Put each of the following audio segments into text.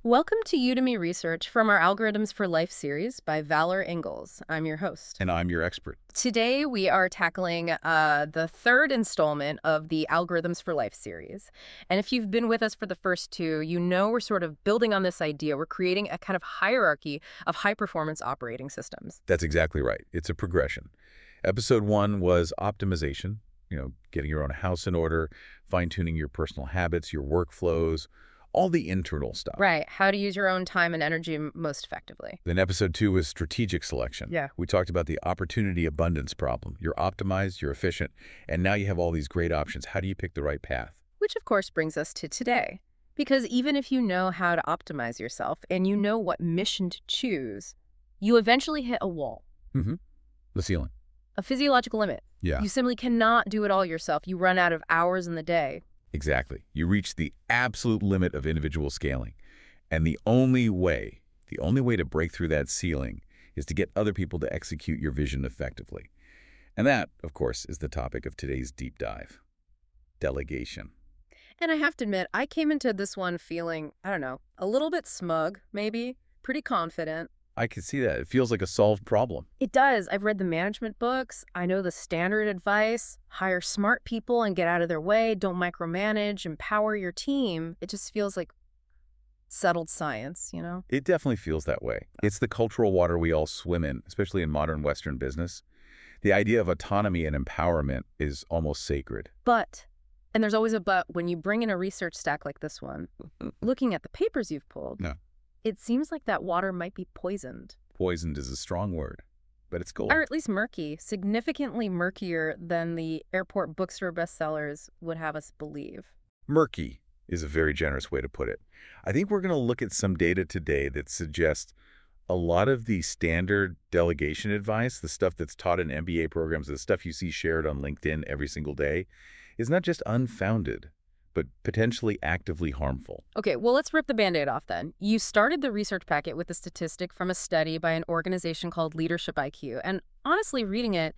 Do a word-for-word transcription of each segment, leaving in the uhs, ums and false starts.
Welcome to Udemy Research from our Algorithms for Life series by Valor Ingalls. I'm your host. And I'm your expert. Today we are tackling uh, the third installment of the Algorithms for Life series. And if you've been with us for the first two, you know we're sort of building on this idea. We're creating a kind of hierarchy of high-performance operating systems. That's exactly right. It's a progression. Episode one was optimization, you know, getting your own house in order, fine-tuning your personal habits, your workflows, all the internal stuff. Right. How to use your own time and energy m- most effectively. Then episode two was strategic selection. Yeah. We talked about the opportunity abundance problem. You're optimized, you're efficient, and now you have all these great options. How do you pick the right path? Which, of course, brings us to today. Because even if you know how to optimize yourself and you know what mission to choose, you eventually hit a wall, Mm-hmm. The ceiling. a physiological limit. Yeah, You simply cannot do it all yourself. You run out of hours in the day. exactly. You reach the absolute limit of individual scaling. And the only way, the only way to break through that ceiling is to get other people to execute your vision effectively. And that, of course, is the topic of today's deep dive. Delegation. And I have to admit, I came into this one feeling, I don't know, a little bit smug, maybe, pretty confident. I can see that. It feels like a solved problem. It does. I've read the management books. I know the standard advice. Hire smart people and get out of their way. Don't micromanage. Empower your team. It just feels like settled science, you know? It definitely feels that way. It's the cultural water we all swim in, especially in modern Western business. The idea of autonomy and empowerment is almost sacred. But, and there's always a but, when you bring in a research stack like this one, looking at the papers you've pulled, No. it seems like that water might be poisoned. Poisoned is a strong word, but it's gold. Or at least murky, significantly murkier than the airport bookstore bestsellers would have us believe. Murky is a very generous way to put it. I think we're going to look at some data today that suggests a lot of the standard delegation advice, the stuff that's taught in M B A programs, the stuff you see shared on LinkedIn every single day, is not just unfounded, but potentially actively harmful. Okay, well, let's rip the Band-Aid off then. You started the research packet with a statistic from a study by an organization called Leadership I Q. And honestly, reading it,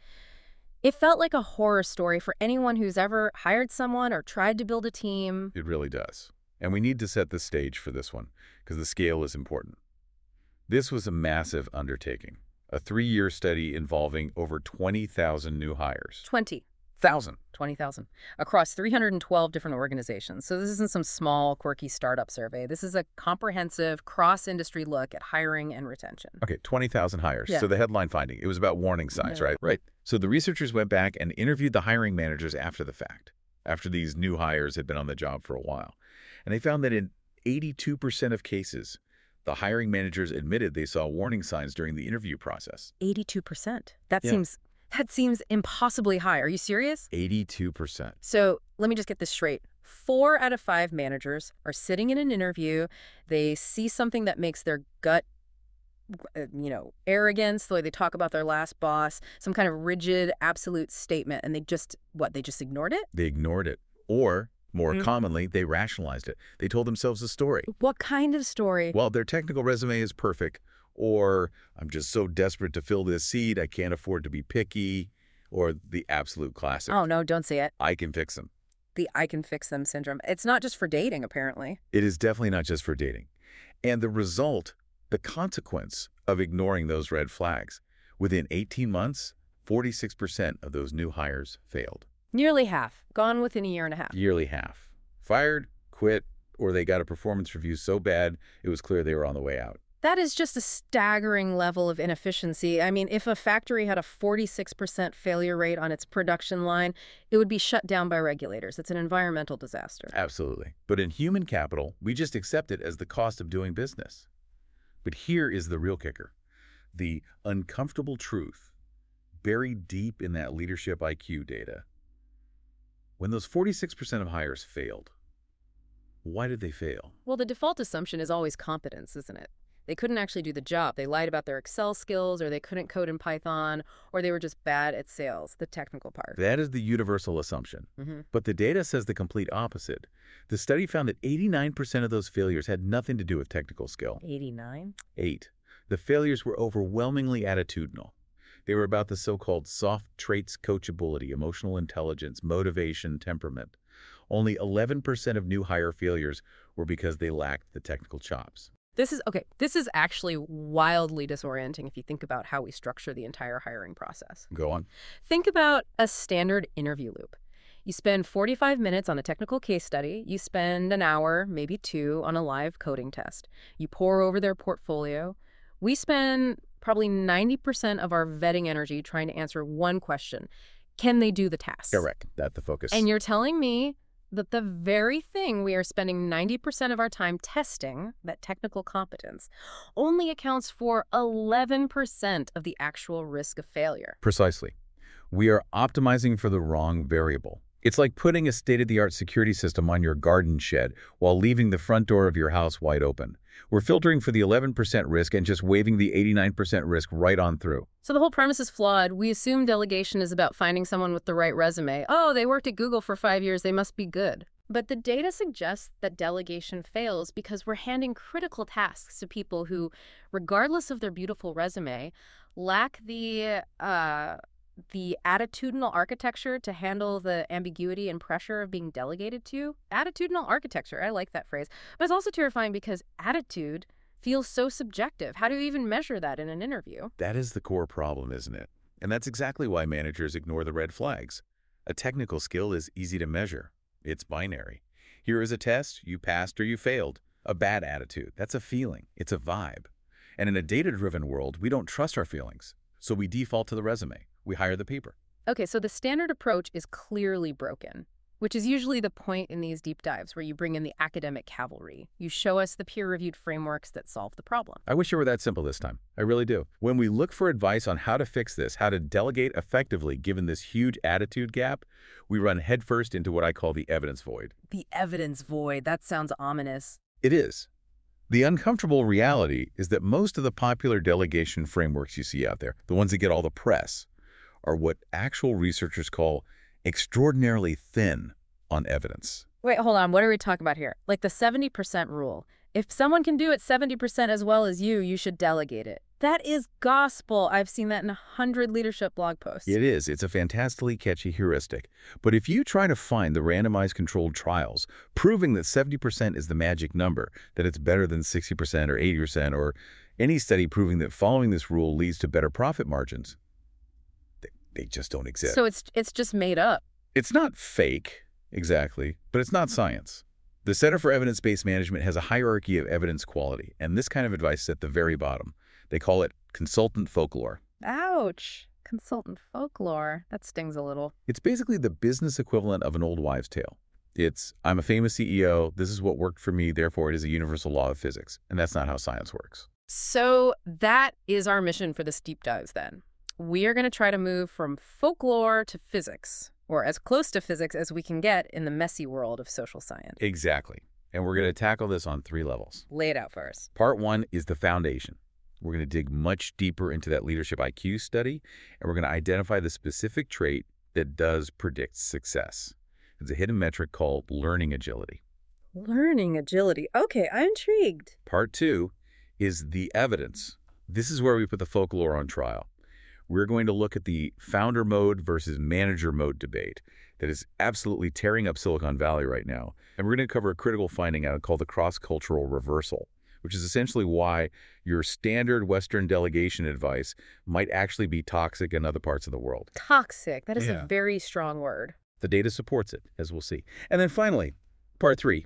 it felt like a horror story for anyone who's ever hired someone or tried to build a team. It really does. And we need to set the stage for this one, because the scale is important. This was a massive undertaking, a three-year study involving over twenty thousand new hires. twenty. Thousand. twenty thousand. Across three hundred twelve different organizations. So this isn't some small, quirky startup survey. This is a comprehensive, cross-industry look at hiring and retention. Okay, twenty thousand hires. Yeah. So the headline finding, it was about warning signs, Yeah. right? Right. So the researchers went back and interviewed the hiring managers after the fact, after these new hires had been on the job for a while. And they found that in eighty-two percent of cases, the hiring managers admitted they saw warning signs during the interview process. eighty-two percent. That Yeah. seems that seems impossibly high. Are you serious? eighty-two percent. So let me just get this straight. Four out of five managers are sitting in an interview. They see something that makes their gut, uh, you know, arrogance, the way they talk about their last boss, some kind of rigid, absolute statement, and they just, what, they just ignored it? They ignored it. Or, more Mhm. commonly, they rationalized it. They told themselves a story. What kind of story? Well, their technical resume is perfect, or I'm just so desperate to fill this seat, I can't afford to be picky, or the absolute classic, Oh, no, don't say it. I can fix them. The I can fix them syndrome. It's not just for dating, apparently. It is definitely not just for dating. And the result, the consequence of ignoring those red flags, within eighteen months, forty-six percent of those new hires failed. Nearly half. Gone within a year and a half. Yearly half. Fired, quit, or they got a performance review so bad it was clear they were on the way out. That is just a staggering level of inefficiency. I mean, if a factory had a forty-six percent failure rate on its production line, it would be shut down by regulators. It's an environmental disaster. Absolutely. But in human capital, we just accept it as the cost of doing business. But here is the real kicker. The uncomfortable truth buried deep in that leadership I Q data. When those forty-six percent of hires failed, why did they fail? Well, the default assumption is always competence, isn't it? They couldn't actually do the job. They lied about their Excel skills, or they couldn't code in Python, or they were just bad at sales, the technical part. That is the universal assumption. Mm-hmm. But the data says the complete opposite. The study found that eighty-nine percent of those failures had nothing to do with technical skill. eighty-nine? Eight. The failures were overwhelmingly attitudinal. They were about the so-called soft traits, coachability, emotional intelligence, motivation, temperament. Only eleven percent of new hire failures were because they lacked the technical chops. This is, okay, this is actually wildly disorienting if you think about how we structure the entire hiring process. Go on. Think about a standard interview loop. You spend forty-five minutes on a technical case study. You spend an hour, maybe two, on a live coding test. You pore over their portfolio. We spend probably ninety percent of our vetting energy trying to answer one question. Can they do the task? Correct. That's the focus. And you're telling me that the very thing we are spending ninety percent of our time testing, that technical competence, only accounts for eleven percent of the actual risk of failure. Precisely. We are optimizing for the wrong variable. It's like putting a state-of-the-art security system on your garden shed while leaving the front door of your house wide open. We're filtering for the eleven percent risk and just waving the eighty-nine percent risk right on through. So the whole premise is flawed. We assume delegation is about finding someone with the right resume. Oh, they worked at Google for five years, they must be good. But the data suggests that delegation fails because we're handing critical tasks to people who, regardless of their beautiful resume, lack the uh, the attitudinal architecture to handle the ambiguity and pressure of being delegated to. Attitudinal architecture, I like that phrase. But it's also terrifying because attitude feels so subjective. How do you even measure that in an interview? That is the core problem, isn't it? And that's exactly why managers ignore the red flags. A technical skill is easy to measure. It's binary. Here is a test, you passed or you failed. A bad attitude, that's a feeling. It's a vibe. And in a data-driven world, we don't trust our feelings. So we default to the resume. We hire the paper. Okay, so the standard approach is clearly broken, which is usually the point in these deep dives where you bring in the academic cavalry. You show us the peer-reviewed frameworks that solve the problem. I wish it were that simple this time. I really do. When we look for advice on how to fix this, how to delegate effectively given this huge attitude gap, we run headfirst into what I call the evidence void. The evidence void, that sounds ominous. It is. The uncomfortable reality is that most of the popular delegation frameworks you see out there, the ones that get all the press, are what actual researchers call extraordinarily thin on evidence. Wait, hold on. What are we talking about here? Like the seventy percent rule. If someone can do it seventy percent as well as you, you should delegate it. That is gospel. I've seen that in a hundred leadership blog posts. It is. It's a fantastically catchy heuristic. But if you try to find the randomized controlled trials proving that seventy percent is the magic number, that it's better than sixty percent or eighty percent, or any study proving that following this rule leads to better profit margins, they, they just don't exist. So it's it's just made up. It's not fake, exactly, but it's not science. The Center for Evidence-Based Management has a hierarchy of evidence quality, and this kind of advice is at the very bottom. They call it consultant folklore. Ouch. Consultant folklore. That stings a little. It's basically the business equivalent of an old wives' tale. It's, I'm a famous C E O, this is what worked for me, therefore it is a universal law of physics. And that's not how science works. So that is our mission for this deep dives then. We are going to try to move from folklore to physics, or as close to physics as we can get in the messy world of social science. Exactly. And we're going to tackle this on three levels. Lay it out for us. Part one is the foundation. We're going to dig much deeper into that leadership I Q study, and we're going to identify the specific trait that does predict success. It's a hidden metric called learning agility. Learning agility. Okay, I'm intrigued. Part two is the evidence. This is where we put the folklore on trial. We're going to look at the founder mode versus manager mode debate that is absolutely tearing up Silicon Valley right now. And we're going to cover a critical finding out called the cross-cultural reversal, which is essentially why your standard Western delegation advice might actually be toxic in other parts of the world. Toxic. That is Yeah. a very strong word. The data supports it, as we'll see. And then finally, part three,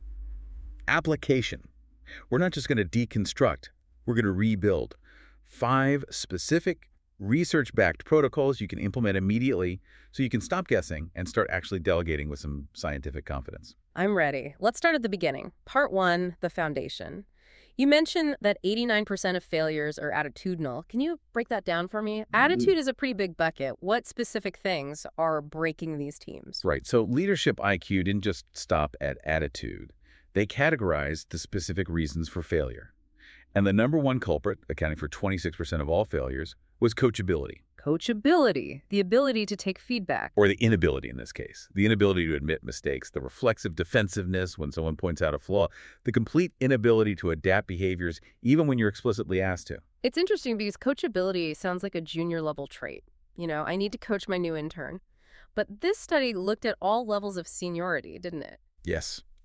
application. We're not just going to deconstruct. We're going to rebuild. Five specific research-backed protocols you can implement immediately so you can stop guessing and start actually delegating with some scientific confidence. I'm ready. Let's start at the beginning. Part one, the foundation. You mentioned that eighty-nine percent of failures are attitudinal. Can you break that down for me? Attitude is a pretty big bucket. What specific things are breaking these teams? Right. So leadership I Q didn't just stop at attitude. They categorized the specific reasons for failure. And the number one culprit, accounting for twenty-six percent of all failures, was coachability. Coachability, the ability to take feedback. Or the inability in this case. The inability to admit mistakes, the reflexive defensiveness when someone points out a flaw, the complete inability to adapt behaviors even when you're explicitly asked to. It's interesting because coachability sounds like a junior level trait. You know, I need to coach my new intern. But this study looked at all levels of seniority, didn't it? Yes.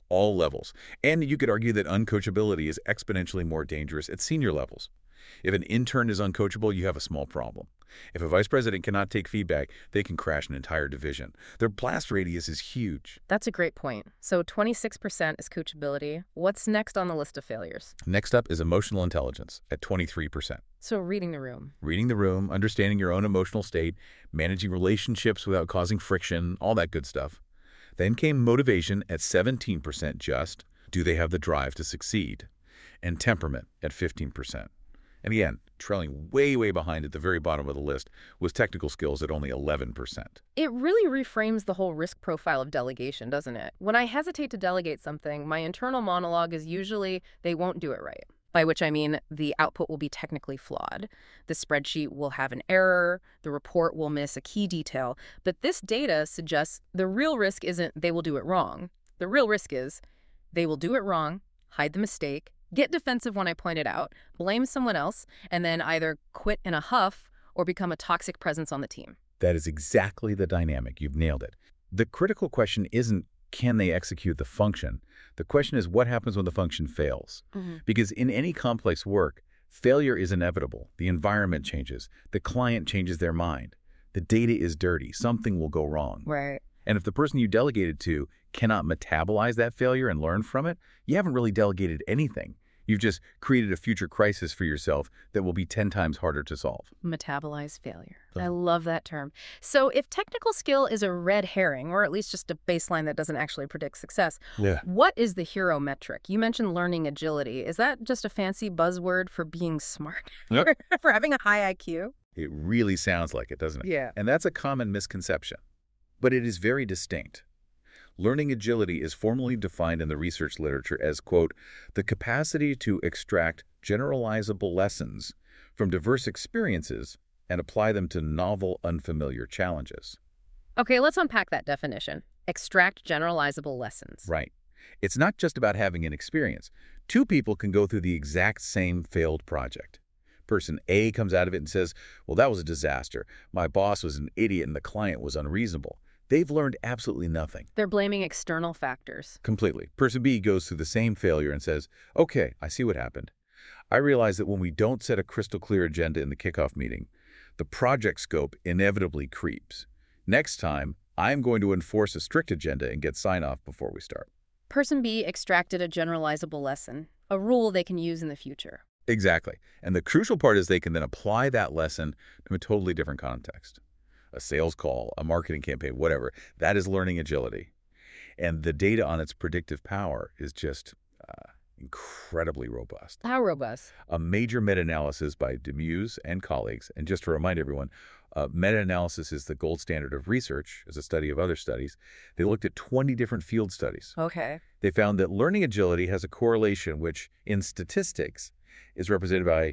all levels. And you could argue that uncoachability is exponentially more dangerous at senior levels. If an intern is uncoachable, you have a small problem. If a vice president cannot take feedback, they can crash an entire division. Their blast radius is huge. That's a great point. So twenty-six percent is coachability. What's next on the list of failures? Next up is emotional intelligence at twenty-three percent. So reading the room. Reading the room, understanding your own emotional state, managing relationships without causing friction, all that good stuff. Then came motivation at seventeen percent just. Do they have the drive to succeed? And temperament at fifteen percent. And again, trailing way, way behind at the very bottom of the list was technical skills at only eleven percent. It really reframes the whole risk profile of delegation, doesn't it? When I hesitate to delegate something, my internal monologue is usually they won't do it right. By which I mean the output will be technically flawed. The spreadsheet will have an error, the report will miss a key detail. But this data suggests the real risk isn't they will do it wrong. The real risk is they will do it wrong, hide the mistake, get defensive when I point it out, blame someone else, and then either quit in a huff or become a toxic presence on the team. That is exactly the dynamic. You've nailed it. The critical question isn't, can they execute the function? The question is, what happens when the function fails? Mm-hmm. Because in any complex work, failure is inevitable. The environment changes. The client changes their mind. The data is dirty. Something will go wrong. Right. And if the person you delegated to cannot metabolize that failure and learn from it, you haven't really delegated anything. You've just created a future crisis for yourself that will be ten times harder to solve. Metabolize failure. Oh. I love that term. So if technical skill is a red herring, or at least just a baseline that doesn't actually predict success, Yeah. what is the hero metric? You mentioned learning agility. Is that just a fancy buzzword for being smart? Yep. For having a high I Q? It really sounds like it, doesn't it? Yeah. And that's a common misconception. But it is very distinct. Learning agility is formally defined in the research literature as, quote, the capacity to extract generalizable lessons from diverse experiences and apply them to novel, unfamiliar challenges. Okay, let's unpack that definition. Extract generalizable lessons. Right. It's not just about having an experience. Two people can go through the exact same failed project. Person A comes out of it and says, well, that was a disaster. My boss was an idiot and the client was unreasonable. They've learned absolutely nothing. They're blaming external factors. Completely. Person B goes through the same failure and says, okay, I see what happened. I realize that when we don't set a crystal clear agenda in the kickoff meeting, the project scope inevitably creeps. Next time, I'm going to enforce a strict agenda and get sign-off before we start. Person B extracted a generalizable lesson, a rule they can use in the future. Exactly. And the crucial part is they can then apply that lesson to a totally different context. A sales call, a marketing campaign, whatever. That is learning agility. And the data on its predictive power is just uh, incredibly robust. How robust? A major meta-analysis by Demuse and colleagues, and just to remind everyone, uh, meta-analysis is the gold standard of research as a study of other studies. They looked at twenty different field studies. Okay. They found that learning agility has a correlation which, in statistics, is represented by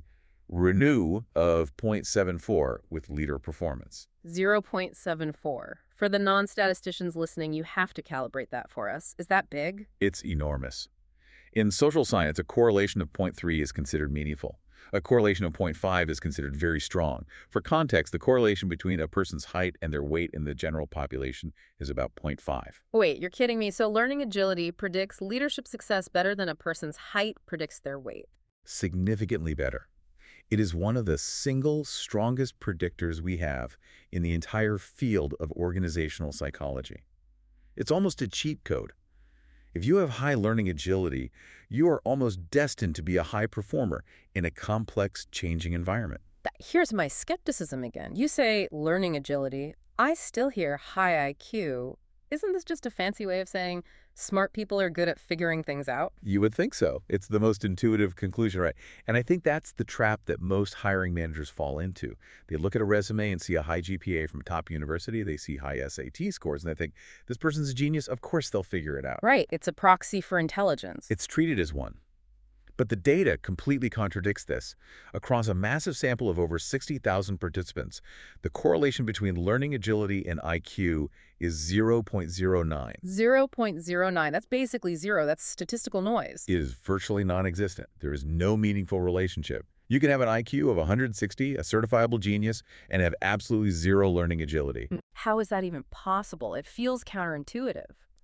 renew of zero point seven four with leader performance. zero point seven four. For the non-statisticians listening, you have to calibrate that for us. Is that big? It's enormous. In social science, a correlation of zero point three is considered meaningful. A correlation of zero point five is considered very strong. For context, the correlation between a person's height and their weight in the general population is about zero point five. Wait, you're kidding me. So learning agility predicts leadership success better than a person's height predicts their weight. Significantly better. It is one of the single strongest predictors we have in the entire field of organizational psychology. It's almost a cheat code. If you have high learning agility, you are almost destined to be a high performer in a complex, changing environment. Here's my skepticism again. You say learning agility. I still hear high I Q. Isn't this just a fancy way of saying smart people are good at figuring things out? You would think so. It's the most intuitive conclusion, right? And I think that's the trap that most hiring managers fall into. They look at a resume and see a high G P A from a top university. They see high S A T scores, and they think, this person's a genius. Of course they'll figure it out. Right. It's a proxy for intelligence. It's treated as one. But the data completely contradicts this. Across a massive sample of over sixty thousand participants, the correlation between learning agility and I Q is zero point zero nine. zero point zero nine. That's basically zero. That's statistical noise. It is virtually non-existent. There is no meaningful relationship. You can have an I Q of one hundred sixty, a certifiable genius, and have absolutely zero learning agility. How is that even possible? It feels counterintuitive.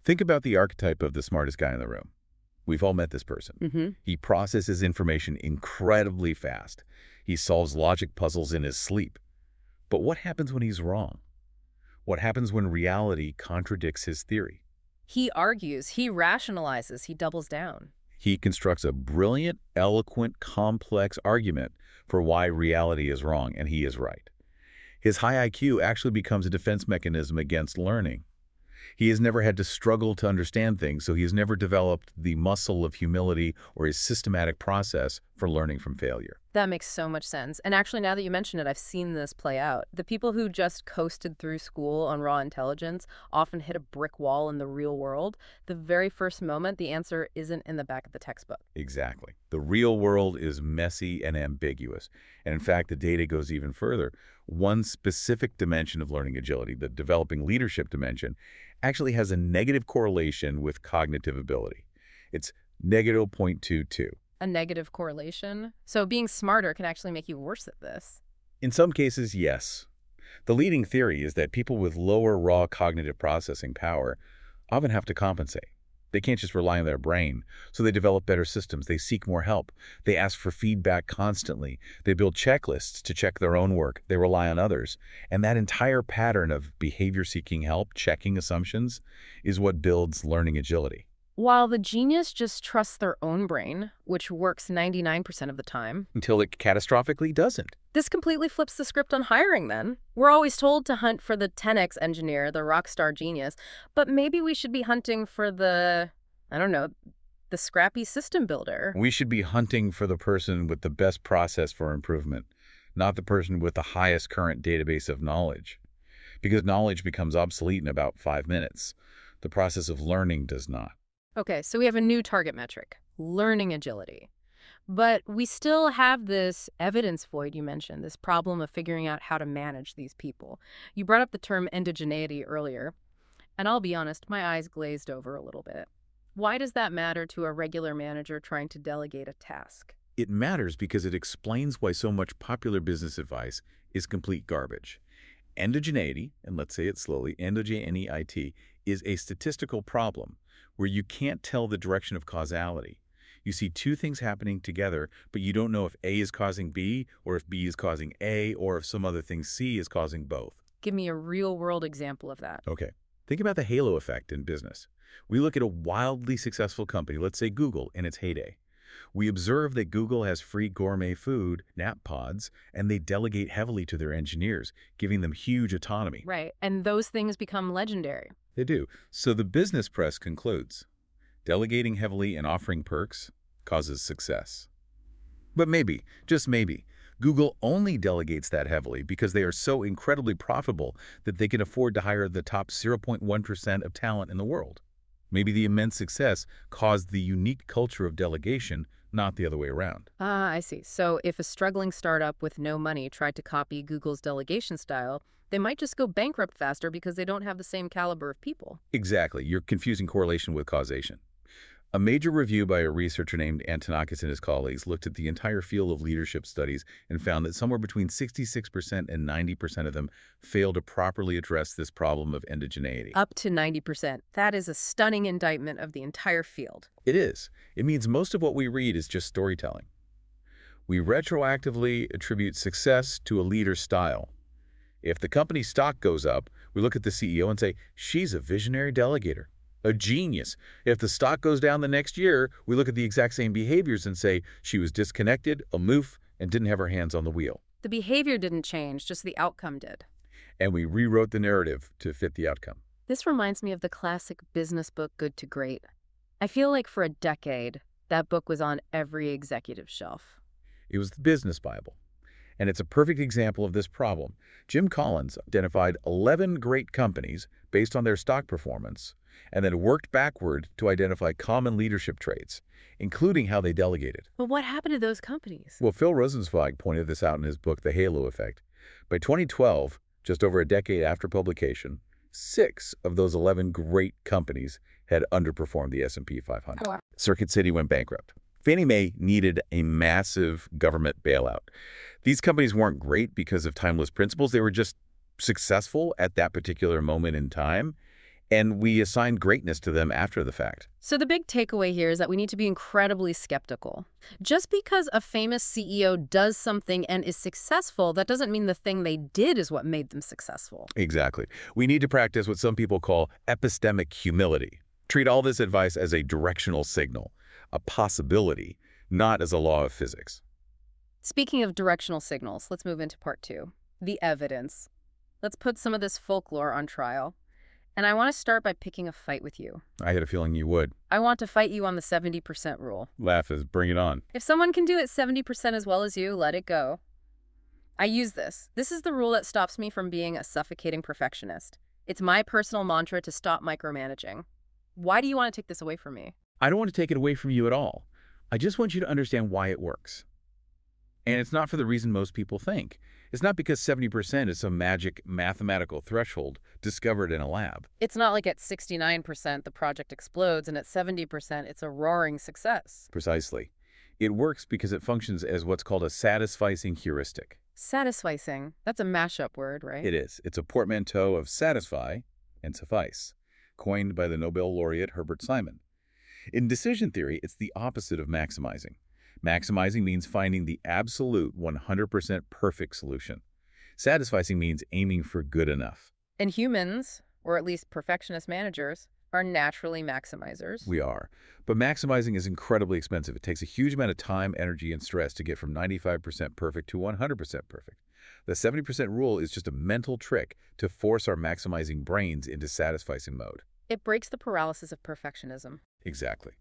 Think about the archetype of the smartest guy in the room. We've all met this person. Mm-hmm. He processes information incredibly fast. He solves logic puzzles in his sleep. But what happens when he's wrong? What happens when reality contradicts his theory? He argues, he rationalizes, he doubles down. He constructs a brilliant, eloquent, complex argument for why reality is wrong and he is right. His high I Q actually becomes a defense mechanism against learning. He has never had to struggle to understand things, so he has never developed the muscle of humility or a systematic process for learning from failure. That makes so much sense. And actually, now that you mention it, I've seen this play out. The people who just coasted through school on raw intelligence often hit a brick wall in the real world. The very first moment, the answer isn't in the back of the textbook. Exactly. The real world is messy and ambiguous. And in fact, the data goes even further. One specific dimension of learning agility, the developing leadership dimension, actually has a negative correlation with cognitive ability. It's negative zero point two two. A negative correlation? So being smarter can actually make you worse at this. In some cases, yes. The leading theory is that people with lower raw cognitive processing power often have to compensate. They can't just rely on their brain, so they develop better systems. They seek more help. They ask for feedback constantly. They build checklists to check their own work. They rely on others. And that entire pattern of behavior-seeking help, checking assumptions, is what builds learning agility. While the genius just trusts their own brain, which works ninety-nine percent of the time, Until it catastrophically doesn't. this completely flips the script on hiring then. We're always told to hunt for the ten X engineer, the rock star genius, but maybe we should be hunting for the, I don't know, the scrappy system builder. We should be hunting for the person with the best process for improvement, not the person with the highest current database of knowledge. Because knowledge becomes obsolete in about five minutes. The process of learning does not. Okay, so we have a new target metric, learning agility. But we still have this evidence void you mentioned, this problem of figuring out how to manage these people. You brought up the term endogeneity earlier, and I'll be honest, my eyes glazed over a little bit. Why does that matter to a regular manager trying to delegate a task? It matters because it explains why so much popular business advice is complete garbage. Endogeneity, and let's say it slowly, endogeneity, is a statistical problem where you can't tell the direction of causality. You see two things happening together, but you don't know if A is causing B, or if B is causing A, or if some other thing C is causing both. Give me a real-world example of that. Okay, think about the halo effect in business. We look at a wildly successful company, let's say Google, in its heyday. We observe that Google has free gourmet food, nap pods, and they delegate heavily to their engineers, giving them huge autonomy. Right, and those things become legendary. They do. So the business press concludes, delegating heavily and offering perks causes success. But maybe, just maybe, Google only delegates that heavily because they are so incredibly profitable that they can afford to hire the top zero point one percent of talent in the world. Maybe the immense success caused the unique culture of delegation, not the other way around. Ah, I see. So if a struggling startup with no money tried to copy Google's delegation style, they might just go bankrupt faster because they don't have the same caliber of people. Exactly. You're confusing correlation with causation. A major review by a researcher named Antonakis and his colleagues looked at the entire field of leadership studies and found that somewhere between sixty-six percent and ninety percent of them fail to properly address this problem of endogeneity. Up to ninety percent. That is a stunning indictment of the entire field. It is. It means most of what we read is just storytelling. We retroactively attribute success to a leader's style. If the company's stock goes up, we look at the C E O and say, she's a visionary delegator. A genius. If the stock goes down the next year, we look at the exact same behaviors and say she was disconnected, aloof, and didn't have her hands on the wheel. The behavior didn't change, just the outcome did. And we rewrote the narrative to fit the outcome. This reminds me of the classic business book Good to Great. I feel like for a decade, that book was on every executive shelf. It was the business Bible. And it's a perfect example of this problem. Jim Collins identified eleven great companies based on their stock performance and then worked backward to identify common leadership traits, including how they delegated. But what happened to those companies? Well, Phil Rosenzweig pointed this out in his book, The Halo Effect. By twenty twelve, just over a decade after publication, six of those eleven great companies had underperformed the S and P five hundred. Oh, wow. Circuit City went bankrupt. Fannie Mae needed a massive government bailout. These companies weren't great because of timeless principles. They were just successful at that particular moment in time. and we assign greatness to them after the fact. So the big takeaway here is that we need to be incredibly skeptical. Just because a famous C E O does something and is successful, that doesn't mean the thing they did is what made them successful. Exactly. We need to practice what some people call epistemic humility. Treat all this advice as a directional signal, a possibility, not as a law of physics. Speaking of directional signals, let's move into part two, the evidence. Let's put some of this folklore on trial. And I want to start by picking a fight with you. I had a feeling you would. I want to fight you on the seventy percent rule. Laugh is bring it on. If someone can do it seventy percent as well as you, let it go. I use this. This is the rule that stops me from being a suffocating perfectionist. It's my personal mantra to stop micromanaging. Why do you want to take this away from me? I don't want to take it away from you at all. I just want you to understand why it works. And it's not for the reason most people think. It's not because seventy percent is some magic mathematical threshold discovered in a lab. It's not like at sixty-nine percent the project explodes and at seventy percent it's a roaring success. Precisely. It works because it functions as what's called a satisficing heuristic. Satisficing. That's a mashup word, right? It is. It's a portmanteau of satisfy and suffice, coined by the Nobel laureate Herbert Simon. In decision theory, it's the opposite of maximizing. Maximizing means finding the absolute one hundred percent perfect solution. Satisficing means aiming for good enough. And humans, or at least perfectionist managers, are naturally maximizers. We are. But maximizing is incredibly expensive. It takes a huge amount of time, energy, and stress to get from ninety-five percent perfect to one hundred percent perfect. The seventy percent rule is just a mental trick to force our maximizing brains into satisficing mode. It breaks the paralysis of perfectionism. Exactly.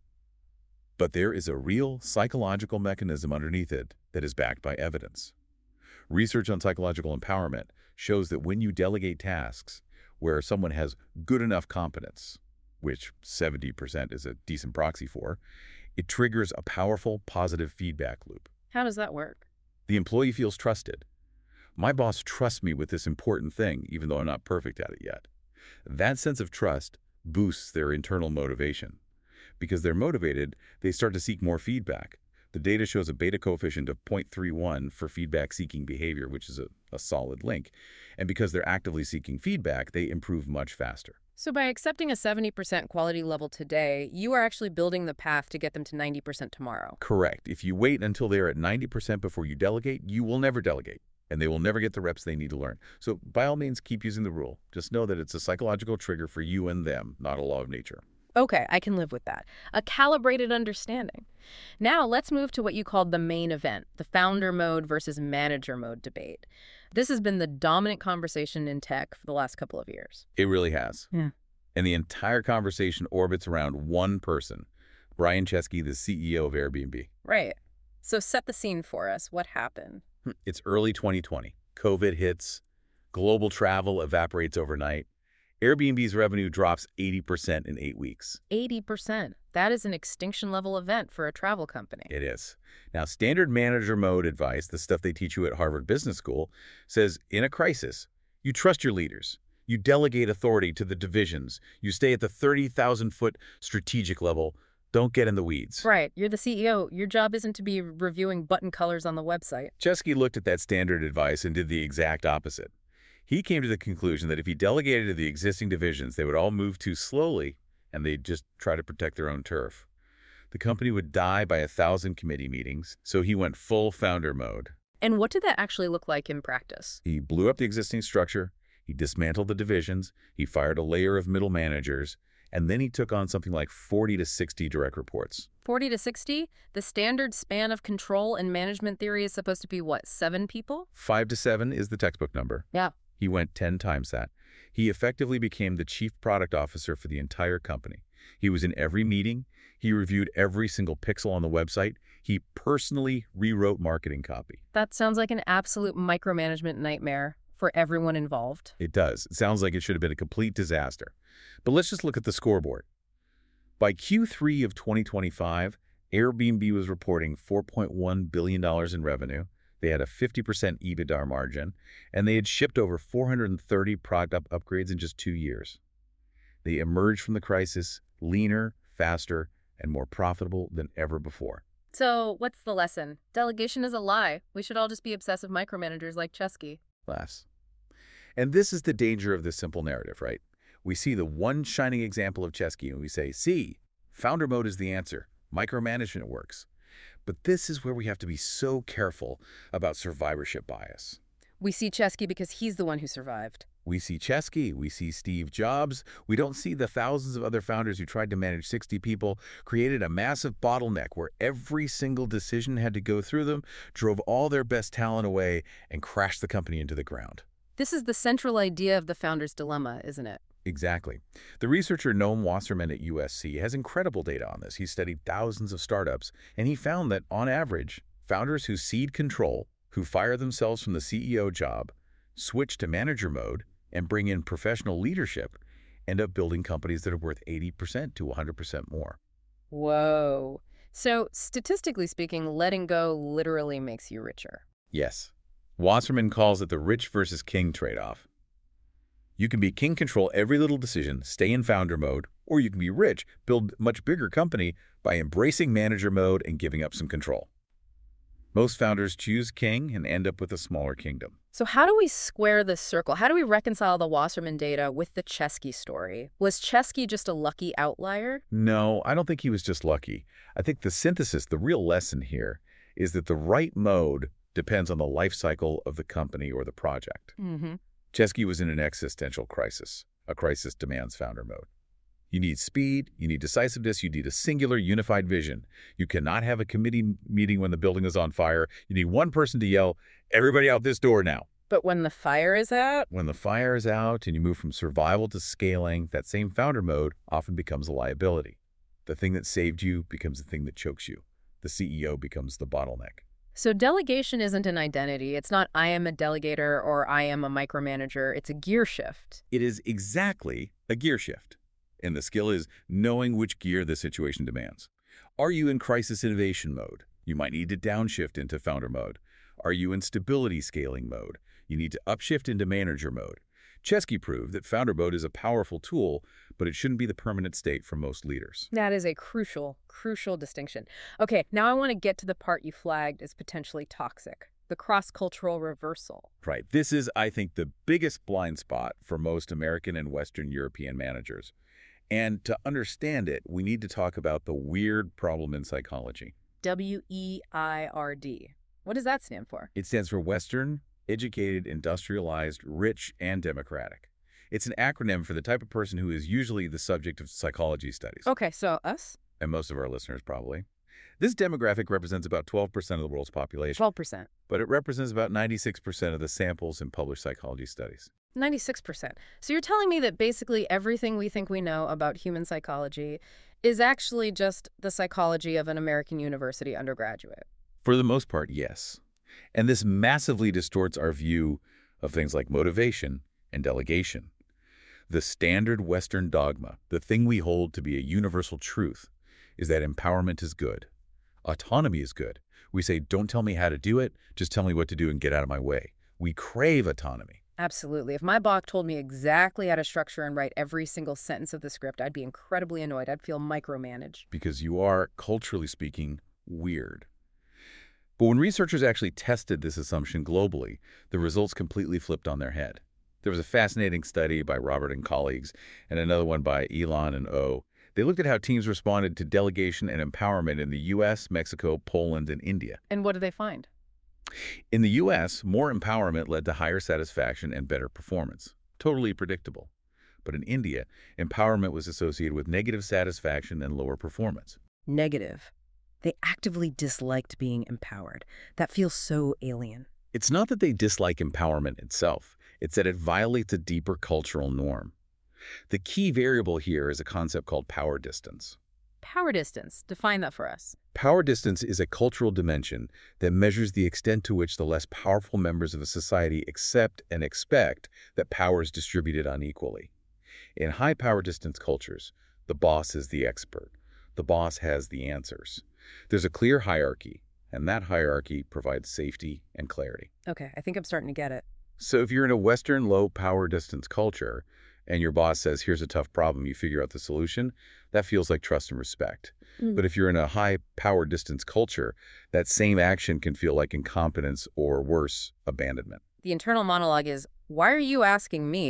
But there is a real psychological mechanism underneath it that is backed by evidence. Research on psychological empowerment shows that when you delegate tasks where someone has good enough competence, which seventy percent is a decent proxy for, it triggers a powerful positive feedback loop. How does that work? The employee feels trusted. My boss trusts me with this important thing, even though I'm not perfect at it yet. That sense of trust boosts their internal motivation. Because they're motivated, they start to seek more feedback. The data shows a beta coefficient of zero point three one for feedback-seeking behavior, which is a, a solid link. And because they're actively seeking feedback, they improve much faster. So by accepting a seventy percent quality level today, you are actually building the path to get them to ninety percent tomorrow. Correct. If you wait until they're at ninety percent before you delegate, you will never delegate, and they will never get the reps they need to learn. So by all means, keep using the rule. Just know that it's a psychological trigger for you and them, not a law of nature. Okay, I can live with that. A calibrated understanding. Now let's move to what you called the main event, the founder mode versus manager mode debate. This has been the dominant conversation in tech for the last couple of years. It really has. Yeah. And the entire conversation orbits around one person, Brian Chesky, the C E O of Airbnb. Right. So set the scene for us. What happened? It's early twenty twenty. COVID hits. Global travel evaporates overnight. Airbnb's revenue drops eighty percent in eight weeks. eighty percent. That is an extinction-level event for a travel company. It is. Now, standard manager mode advice, the stuff they teach you at Harvard Business School, says in a crisis, you trust your leaders. You delegate authority to the divisions. You stay at the thirty thousand foot strategic level. Don't get in the weeds. Right. You're the C E O. Your job isn't to be reviewing button colors on the website. Chesky looked at that standard advice and did the exact opposite. He came to the conclusion that if he delegated to the existing divisions, they would all move too slowly, and they'd just try to protect their own turf. The company would die by a thousand committee meetings, so he went full founder mode. And what did that actually look like in practice? He blew up the existing structure, he dismantled the divisions, he fired a layer of middle managers, and then he took on something like forty to sixty direct reports. forty to sixty? The standard span of control in management theory is supposed to be, what, seven people? Five to seven is the textbook number. Yeah. He went ten times that. He effectively became the chief product officer for the entire company. He was in every meeting. He reviewed every single pixel on the website. He personally rewrote marketing copy. That sounds like an absolute micromanagement nightmare for everyone involved. It does. It sounds like it should have been a complete disaster. But let's just look at the scoreboard. By Q three of twenty twenty-five, Airbnb was reporting four point one billion dollars in revenue. They had a fifty percent EBITDA margin, and they had shipped over four hundred thirty product up upgrades in just two years. They emerged from the crisis leaner, faster, and more profitable than ever before. So what's the lesson? Delegation is a lie. We should all just be obsessive micromanagers like Chesky. Less. And this is the danger of this simple narrative, right? We see the one shining example of Chesky and we say, see, founder mode is the answer. Micromanagement works. But this is where we have to be so careful about survivorship bias. We see Chesky because he's the one who survived. We see Chesky, we see Steve Jobs. We don't see the thousands of other founders who tried to manage sixty people, created a massive bottleneck where every single decision had to go through them, drove all their best talent away, and crashed the company into the ground. This is the central idea of the founder's dilemma, isn't it? Exactly. The researcher Noam Wasserman at U S C has incredible data on this. He studied thousands of startups, and he found that, on average, founders who cede control, who fire themselves from the C E O job, switch to manager mode, and bring in professional leadership, end up building companies that are worth eighty percent to one hundred percent more. Whoa. So, statistically speaking, letting go literally makes you richer. Yes. Wasserman calls it the rich versus king trade-off. You can be king control every little decision, stay in founder mode, or you can be rich, build a much bigger company by embracing manager mode and giving up some control. Most founders choose king and end up with a smaller kingdom. So how do we square this circle? How do we reconcile the Wasserman data with the Chesky story? Was Chesky just a lucky outlier? No, I don't think he was just lucky. I think the synthesis, the real lesson here, is that the right mode depends on the life cycle of the company or the project. Mm-hmm. Chesky was in an existential crisis. A crisis demands founder mode. You need speed, you need decisiveness, you need a singular, unified vision. You cannot have a committee meeting when the building is on fire. You need one person to yell, everybody out this door now. But when the fire is out? When the fire is out and you move from survival to scaling, that same founder mode often becomes a liability. The thing that saved you becomes the thing that chokes you. The C E O becomes the bottleneck. So delegation isn't an identity. It's not I am a delegator or I am a micromanager. It's a gear shift. It is exactly a gear shift. And the skill is knowing which gear the situation demands. Are you in crisis innovation mode? You might need to downshift into founder mode. Are you in stability scaling mode? You need to upshift into manager mode. Chesky proved that founder mode is a powerful tool, but it shouldn't be the permanent state for most leaders. That is a crucial, crucial distinction. Okay, now I want to get to the part you flagged as potentially toxic, the cross-cultural reversal. Right. This is, I think, the biggest blind spot for most American and Western European managers. And to understand it, we need to talk about the weird problem in psychology. W E I R D. What does that stand for? It stands for Western, Educated, Industrialized, Rich, and Democratic. It's an acronym for the type of person who is usually the subject of psychology studies. Okay, so us? And most of our listeners probably. This demographic represents about twelve percent of the world's population. twelve percent. But it represents about ninety-six percent of the samples in published psychology studies. ninety-six percent. So you're telling me that basically everything we think we know about human psychology is actually just the psychology of an American university undergraduate? For the most part, yes. And this massively distorts our view of things like motivation and delegation. The standard Western dogma, the thing we hold to be a universal truth, is that empowerment is good. Autonomy is good. We say, don't tell me how to do it, just tell me what to do and get out of my way. We crave autonomy. Absolutely. If my boss told me exactly how to structure and write every single sentence of the script, I'd be incredibly annoyed. I'd feel micromanaged. Because you are, culturally speaking, weird. But when researchers actually tested this assumption globally, the results completely flipped on their head. There was a fascinating study by Robert and colleagues, and another one by Elon and O. They looked at how teams responded to delegation and empowerment in the U S, Mexico, Poland, and India. And what did they find? In the U S, more empowerment led to higher satisfaction and better performance. Totally predictable. But in India, empowerment was associated with negative satisfaction and lower performance. Negative. They actively disliked being empowered. That feels so alien. It's not that they dislike empowerment itself. It's that it violates a deeper cultural norm. The key variable here is a concept called power distance. Power distance. Define that for us. Power distance is a cultural dimension that measures the extent to which the less powerful members of a society accept and expect that power is distributed unequally. In high power distance cultures, the boss is the expert. The boss has the answers. There's a clear hierarchy, and that hierarchy provides safety and clarity. Okay, I think I'm starting to get it. So if you're in a Western low power distance culture, and your boss says, here's a tough problem, you figure out the solution, that feels like trust and respect. Mm. But if you're in a high power distance culture, that same action can feel like incompetence or worse, abandonment. The internal monologue is, why are you asking me?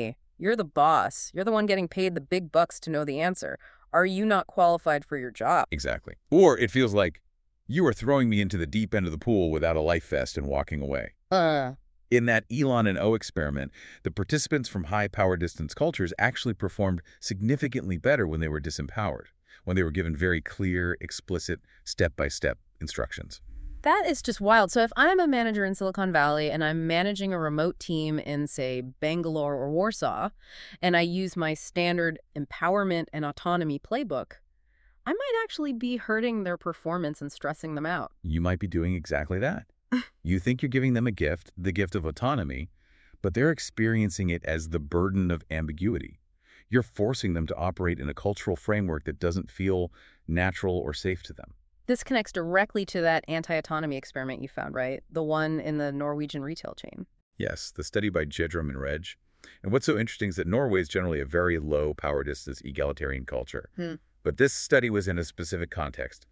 You're the boss. You're the one getting paid the big bucks to know the answer. Are you not qualified for your job? Exactly. Or it feels like you are throwing me into the deep end of the pool without a life vest and walking away. Uh, In that Elon and O experiment, the participants from high power distance cultures actually performed significantly better when they were disempowered, when they were given very clear, explicit, step-by-step instructions. that is just wild. So if I'm a manager in Silicon Valley and I'm managing a remote team in, say, Bangalore or Warsaw, and I use my standard empowerment and autonomy playbook, I might actually be hurting their performance and stressing them out. You might be doing exactly that. You think you're giving them a gift, the gift of autonomy, but they're experiencing it as the burden of ambiguity. You're forcing them to operate in a cultural framework that doesn't feel natural or safe to them. This connects directly to that anti-autonomy experiment you found, right? The one in the Norwegian retail chain. Yes, the study by Jedrum and Reg. And what's so interesting is that Norway is generally a very low power distance egalitarian culture. Hmm. But this study was in a specific context,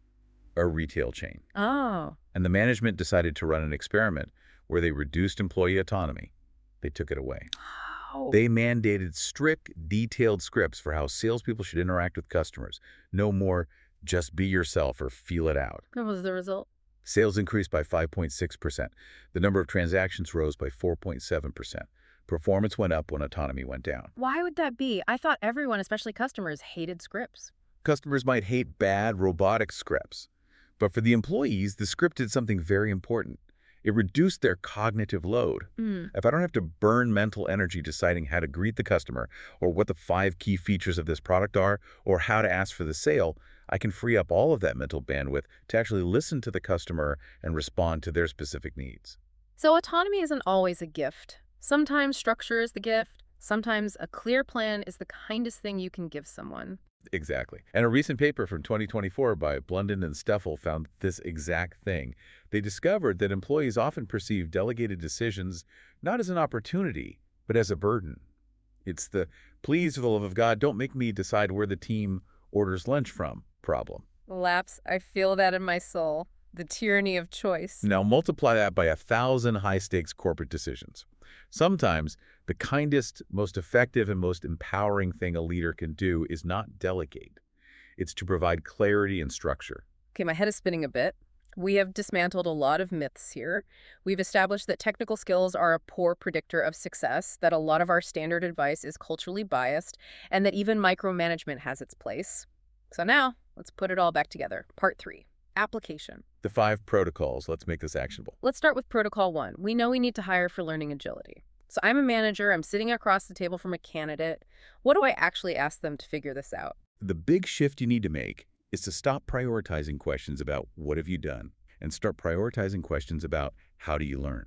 a retail chain. Oh. And the management decided to run an experiment where they reduced employee autonomy. They took it away. Oh. They mandated strict, detailed scripts for how salespeople should interact with customers. No more just be yourself or feel it out. What was the result? Sales increased by five point six percent. The number of transactions rose by four point seven percent. Performance went up when autonomy went down. Why would that be? I thought everyone, especially customers, hated scripts. Customers might hate bad, robotic scripts. But for the employees, the script did something very important. It reduced their cognitive load. Mm. If I don't have to burn mental energy deciding how to greet the customer, or what the five key features of this product are, or how to ask for the sale, I can free up all of that mental bandwidth to actually listen to the customer and respond to their specific needs. So autonomy isn't always a gift. Sometimes structure is the gift. Sometimes a clear plan is the kindest thing you can give someone. Exactly. And a recent paper from twenty twenty-four by Blunden and Steffel found this exact thing. They discovered that employees often perceive delegated decisions not as an opportunity, but as a burden. It's the, please, for the love of God, don't make me decide where the team orders lunch from problem. Laps, I feel that in my soul. The tyranny of choice. Now multiply that by a thousand high-stakes corporate decisions. Sometimes the kindest, most effective, and most empowering thing a leader can do is not delegate. It's to provide clarity and structure. Okay, my head is spinning a bit. We have dismantled a lot of myths here. We've established that technical skills are a poor predictor of success, that a lot of our standard advice is culturally biased, and that even micromanagement has its place. So now, let's put it all back together. Part three, application. The five protocols. Let's make this actionable. Let's start with protocol one. We know we need to hire for learning agility. So I'm a manager. I'm sitting across the table from a candidate. What do I actually ask them to figure this out? The big shift you need to make is to stop prioritizing questions about what have you done and start prioritizing questions about how do you learn.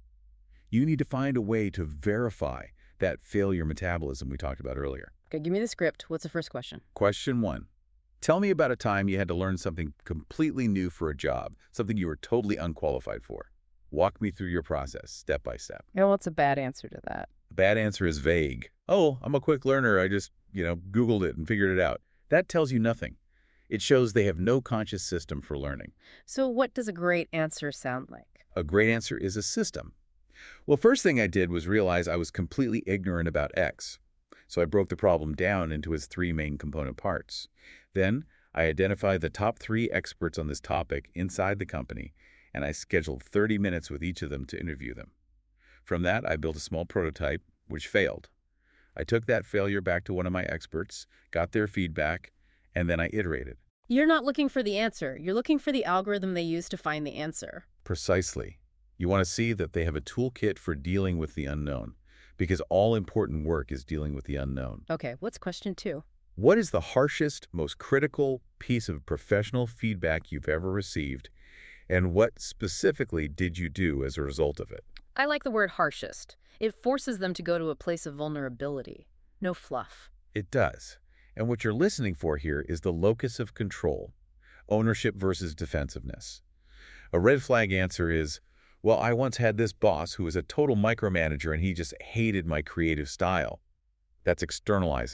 You need to find a way to verify that failure metabolism we talked about earlier. Okay, give me the script. What's the first question? Question one. Tell me about a time you had to learn something completely new for a job, something you were totally unqualified for. Walk me through your process, step by step. Yeah, what's a bad answer to that? The bad answer is vague. Oh, I'm a quick learner. I just, you know, Googled it and figured it out. That tells you nothing. It shows they have no conscious system for learning. So what does a great answer sound like? A great answer is a system. Well, first thing I did was realize I was completely ignorant about X. So I broke the problem down into its three main component parts. Then I identified the top three experts on this topic inside the company, and I scheduled thirty minutes with each of them to interview them. From that, I built a small prototype, which failed. I took that failure back to one of my experts, got their feedback, and then I iterated. You're not looking for the answer. You're looking for the algorithm they use to find the answer. Precisely. You want to see that they have a toolkit for dealing with the unknown, because all important work is dealing with the unknown. Okay, what's question two? What is the harshest, most critical piece of professional feedback you've ever received, and what specifically did you do as a result of it? I like the word harshest. It forces them to go to a place of vulnerability. No fluff. It does. And what you're listening for here is the locus of control, ownership versus defensiveness. A red flag answer is, well, I once had this boss who was a total micromanager and he just hated my creative style. That's externalizing.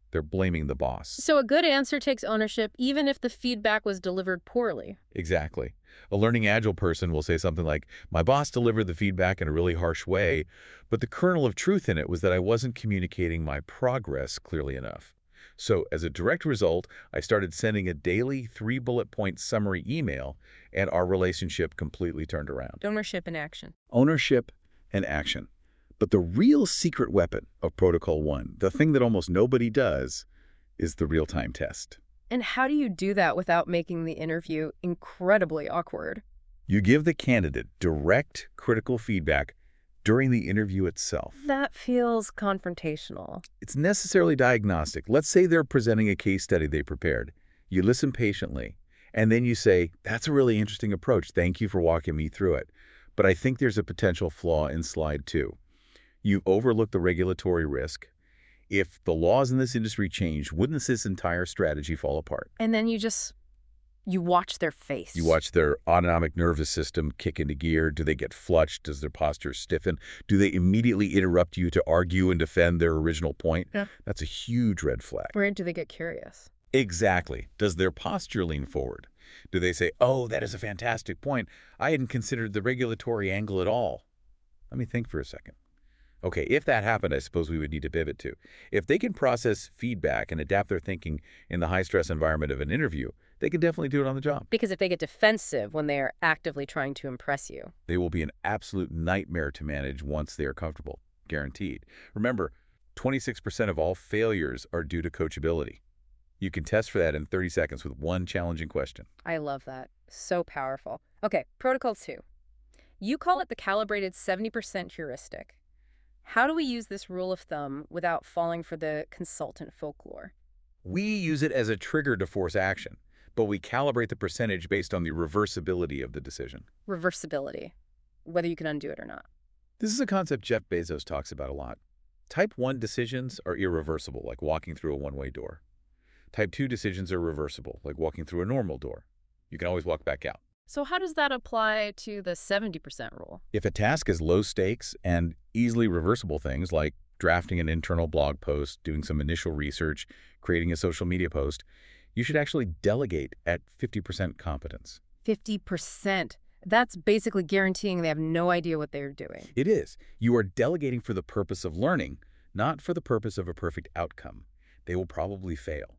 They're blaming the boss. So a good answer takes ownership even if the feedback was delivered poorly. Exactly. A learning agile person will say something like, my boss delivered the feedback in a really harsh way, but the kernel of truth in it was that I wasn't communicating my progress clearly enough. So as a direct result, I started sending a daily three bullet point summary email, and our relationship completely turned around. Ownership in action. Ownership and action. But the real secret weapon of Protocol One, the thing that almost nobody does, is the real-time test. And how do you do that without making the interview incredibly awkward? You give the candidate direct, critical feedback during the interview itself. That feels confrontational. It's necessarily diagnostic. Let's say they're presenting a case study they prepared. You listen patiently, and then you say, that's a really interesting approach. Thank you for walking me through it. But I think there's a potential flaw in slide two. You overlook the regulatory risk. If the laws in this industry change, wouldn't this entire strategy fall apart? And then you just, you watch their face. You watch their autonomic nervous system kick into gear. Do they get flushed? Does their posture stiffen? Do they immediately interrupt you to argue and defend their original point? Yeah. That's a huge red flag. Or do they get curious? Exactly. Does their posture lean forward? Do they say, oh, that is a fantastic point. I hadn't considered the regulatory angle at all. Let me think for a second. Okay, if that happened, I suppose we would need to pivot to. If they can process feedback and adapt their thinking in the high-stress environment of an interview, they can definitely do it on the job. Because if they get defensive when they are actively trying to impress you, they will be an absolute nightmare to manage once they are comfortable, guaranteed. Remember, twenty-six percent of all failures are due to coachability. You can test for that in thirty seconds with one challenging question. I love that. So powerful. Okay, protocol two. You call it the calibrated seventy percent heuristic. How do we use this rule of thumb without falling for the consultant folklore? We use it as a trigger to force action, but we calibrate the percentage based on the reversibility of the decision. Reversibility, whether you can undo it or not. This is a concept Jeff Bezos talks about a lot. Type one decisions are irreversible, like walking through a one-way door. Type two decisions are reversible, like walking through a normal door. You can always walk back out. So how does that apply to the seventy percent rule? If a task is low stakes and easily reversible things like drafting an internal blog post, doing some initial research, creating a social media post, you should actually delegate at fifty percent competence. fifty percent. That's basically guaranteeing they have no idea what they're doing. It is. You are delegating for the purpose of learning, not for the purpose of a perfect outcome. They will probably fail.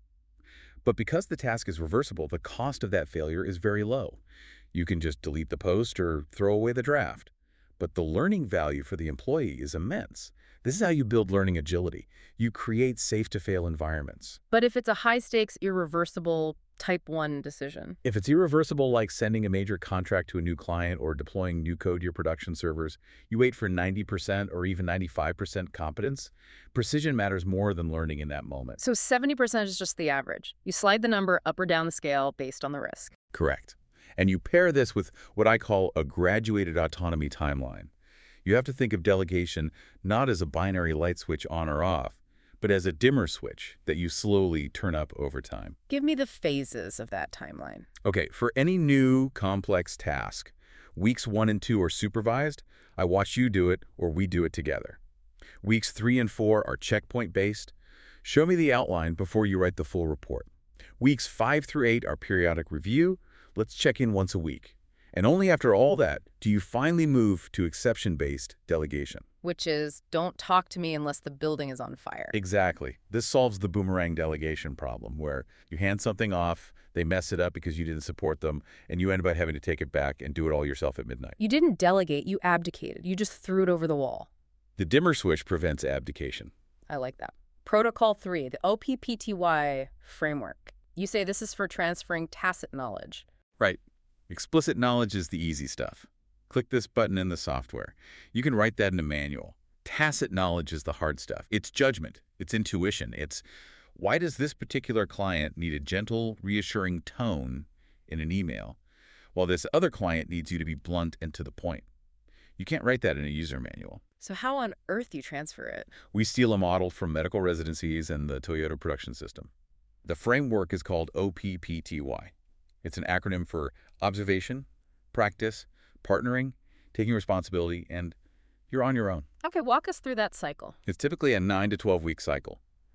But because the task is reversible, the cost of that failure is very low. You can just delete the post or throw away the draft. But the learning value for the employee is immense. This is how you build learning agility. You create safe-to-fail environments. But if it's a high-stakes, irreversible type one decision? If it's irreversible, like sending a major contract to a new client or deploying new code to your production servers, you wait for ninety percent or even ninety-five percent competence. Precision matters more than learning in that moment. So seventy percent is just the average. You slide the number up or down the scale based on the risk. Correct. And you pair this with what I call a graduated autonomy timeline. You have to think of delegation not as a binary light switch on or off, but as a dimmer switch that you slowly turn up over time. Give me the phases of that timeline. Okay, for any new complex task, weeks one and two are supervised. I watch you do it or we do it together. Weeks three and four are checkpoint-based. Show me the outline before you write the full report. Weeks five through eight are periodic review. Let's check in once a week. And only after all that do you finally move to exception-based delegation. Which is, don't talk to me unless the building is on fire. Exactly. This solves the boomerang delegation problem, where you hand something off, they mess it up because you didn't support them, and you end up having to take it back and do it all yourself at midnight. You didn't delegate, you abdicated. You just threw it over the wall. The dimmer switch prevents abdication. I like that. Protocol three, the O P P T Y framework. You say this is for transferring tacit knowledge. Right. Explicit knowledge is the easy stuff. Click this button in the software. You can write that in a manual. Tacit knowledge is the hard stuff. It's judgment. It's intuition. It's, why does this particular client need a gentle, reassuring tone in an email, while this other client needs you to be blunt and to the point? You can't write that in a user manual. So how on earth do you transfer it? We steal a model from medical residencies and the Toyota production system. The framework is called O P P T Y. It's an acronym for observation, practice, partnering, taking responsibility, and you're on your own. Okay, walk us through that cycle. It's typically a nine to twelve week cycle.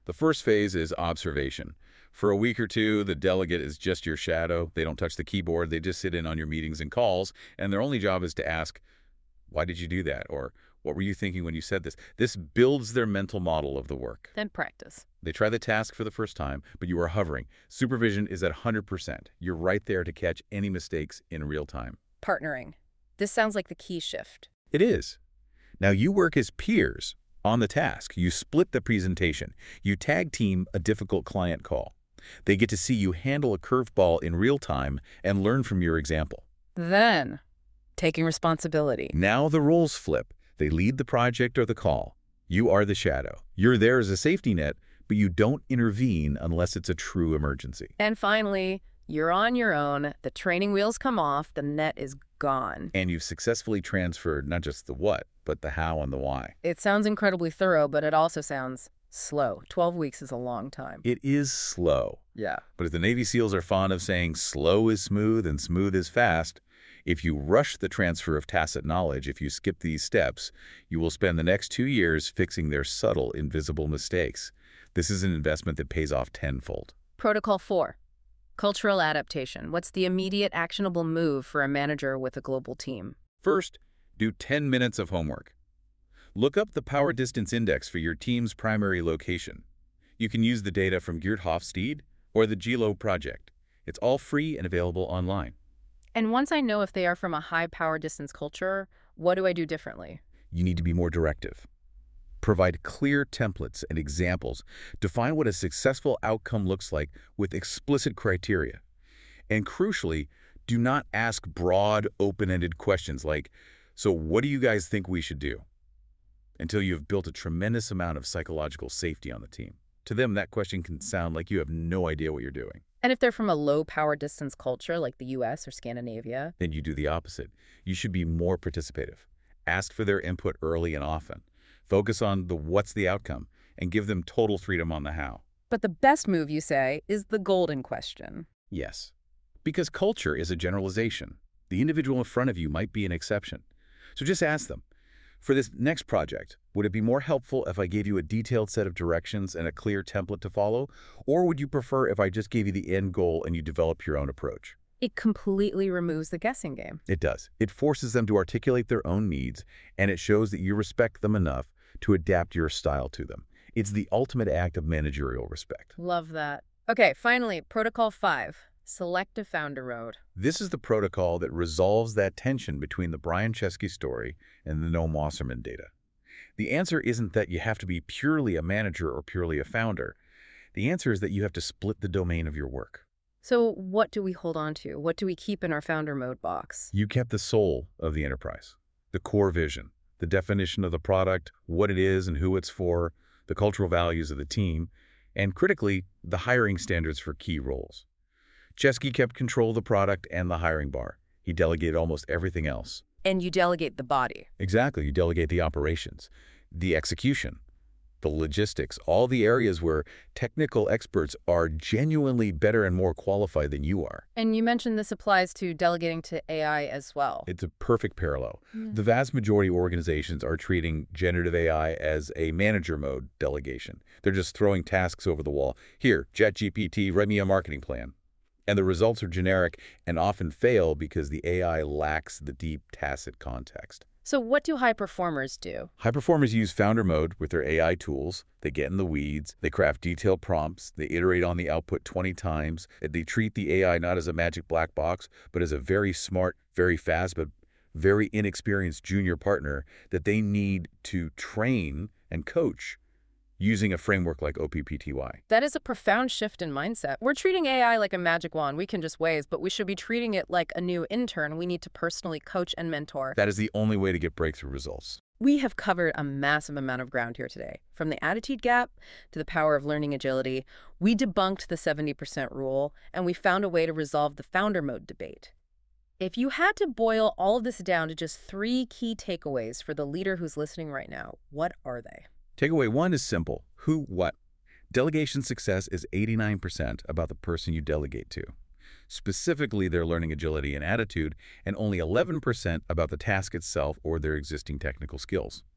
The first phase is observation. For a week or two, the delegate is just your shadow. They don't touch the keyboard. They just sit in on your meetings and calls, and their only job is to ask, why did you do that? Or what were you thinking when you said this? This builds their mental model of the work. Then practice. They try the task for the first time, but you are hovering. Supervision is at one hundred percent. You're right there to catch any mistakes in real time. Partnering. This sounds like the key shift. It is. Now you work as peers on the task. You split the presentation. You tag team a difficult client call. They get to see you handle a curveball in real time and learn from your example. Then, taking responsibility. Now the roles flip. They lead the project or the call. You are the shadow. You're there as a safety net, but you don't intervene unless it's a true emergency. And finally, you're on your own. The training wheels come off. The net is gone. And you've successfully transferred not just the what, but the how and the why. It sounds incredibly thorough, but it also sounds slow. twelve weeks is a long time. It is slow. Yeah. But as the Navy SEALs are fond of saying, slow is smooth and smooth is fast. If you rush the transfer of tacit knowledge, if you skip these steps, you will spend the next two years fixing their subtle, invisible mistakes. This is an investment that pays off tenfold. Protocol four. Cultural adaptation. What's the immediate actionable move for a manager with a global team? First, do ten minutes of homework. Look up the power distance index for your team's primary location. You can use the data from Geert Hofstede or the G L O project. It's all free and available online. And once I know if they are from a high power distance culture, what do I do differently? You need to be more directive. Provide clear templates and examples. Define what a successful outcome looks like with explicit criteria. And crucially, do not ask broad, open-ended questions like, so what do you guys think we should do? Until you have built a tremendous amount of psychological safety on the team. To them, that question can sound like you have no idea what you're doing. And if they're from a low power distance culture like the U S or Scandinavia? Then you do the opposite. You should be more participative. Ask for their input early and often. Focus on the what's the outcome and give them total freedom on the how. But the best move, you say, is the golden question. Yes. Because culture is a generalization. The individual in front of you might be an exception. So just ask them, for this next project, would it be more helpful if I gave you a detailed set of directions and a clear template to follow? Or would you prefer if I just gave you the end goal and you develop your own approach? It completely removes the guessing game. It does. It forces them to articulate their own needs, and it shows that you respect them enough to adapt your style to them. It's the ultimate act of managerial respect. Love that. Okay, finally, protocol five. Select a founder mode. This is the protocol that resolves that tension between the Brian Chesky story and the Noam Wasserman data. The answer isn't that you have to be purely a manager or purely a founder. The answer is that you have to split the domain of your work. So what do we hold on to? What do we keep in our founder mode box? You kept the soul of the enterprise, the core vision, the definition of the product, what it is and who it's for, the cultural values of the team, and critically, the hiring standards for key roles. Chesky kept control of the product and the hiring bar. He delegated almost everything else. And you delegate the body. Exactly. You delegate the operations, the execution, the logistics, all the areas where technical experts are genuinely better and more qualified than you are. And you mentioned this applies to delegating to A I as well. It's a perfect parallel. Yeah. The vast majority of organizations are treating generative A I as a manager mode delegation. They're just throwing tasks over the wall. Here, ChatGPT, write me a marketing plan. And the results are generic and often fail because the A I lacks the deep tacit context. So what do high performers do? High performers use founder mode with their A I tools. They get in the weeds. They craft detailed prompts. They iterate on the output twenty times. They treat the A I not as a magic black box, but as a very smart, very fast, but very inexperienced junior partner that they need to train and coach using a framework like O P P T Y. That is a profound shift in mindset. We're treating A I like a magic wand we can just wave, but we should be treating it like a new intern we need to personally coach and mentor. That is the only way to get breakthrough results. We have covered a massive amount of ground here today. From the attitude gap to the power of learning agility, we debunked the seventy percent rule, and we found a way to resolve the founder mode debate. If you had to boil all of this down to just three key takeaways for the leader who's listening right now, what are they? Takeaway one is simple. Who, what? Delegation success is eighty-nine percent about the person you delegate to, specifically their learning agility and attitude, and only eleven percent about the task itself or their existing technical skills.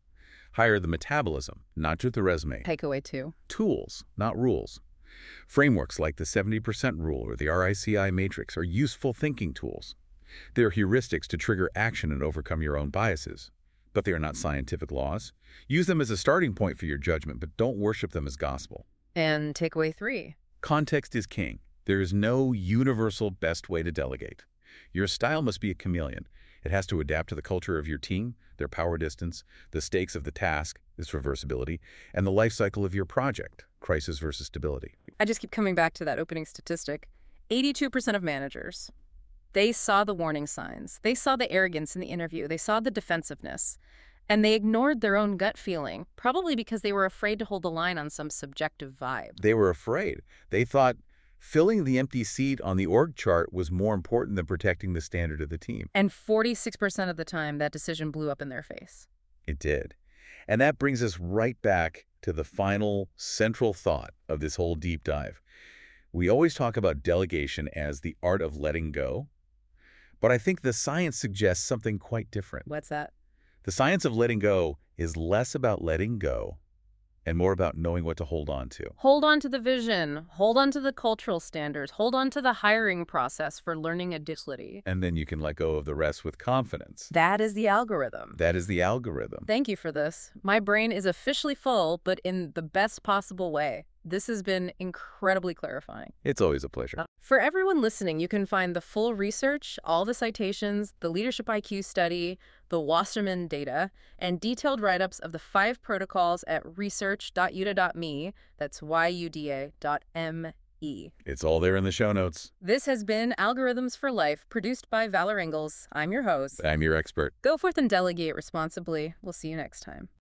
Hire the metabolism, not just the resume. Takeaway two. Tools, not rules. Frameworks like the seventy percent rule or the R I C I matrix are useful thinking tools. They're heuristics to trigger action and overcome your own biases. But they are not scientific laws. Use them as a starting point for your judgment, but don't worship them as gospel. And takeaway three. Context is king. There is no universal best way to delegate. Your style must be a chameleon. It has to adapt to the culture of your team, their power distance, the stakes of the task, its reversibility, and the life cycle of your project, crisis versus stability. I just keep coming back to that opening statistic. eighty-two percent of managers, they saw the warning signs. They saw the arrogance in the interview. They saw the defensiveness. And they ignored their own gut feeling, probably because they were afraid to hold the line on some subjective vibe. They were afraid. They thought filling the empty seat on the org chart was more important than protecting the standard of the team. And forty-six percent of the time, that decision blew up in their face. It did. And that brings us right back to the final central thought of this whole deep dive. We always talk about delegation as the art of letting go, but I think the science suggests something quite different. What's that? The science of letting go is less about letting go and more about knowing what to hold on to. Hold on to the vision. Hold on to the cultural standards. Hold on to the hiring process for learning agility. And then you can let go of the rest with confidence. That is the algorithm. That is the algorithm. Thank you for this. My brain is officially full, but in the best possible way. This has been incredibly clarifying. It's always a pleasure. For everyone listening, you can find the full research, all the citations, the Leadership I Q study, the Wasserman data, and detailed write-ups of the five protocols at research dot u d a dot m e. That's Y U D A dot M E. It's all there in the show notes. This has been Algorithms for Life, produced by Valor Ingalls. I'm your host. I'm your expert. Go forth and delegate responsibly. We'll see you next time.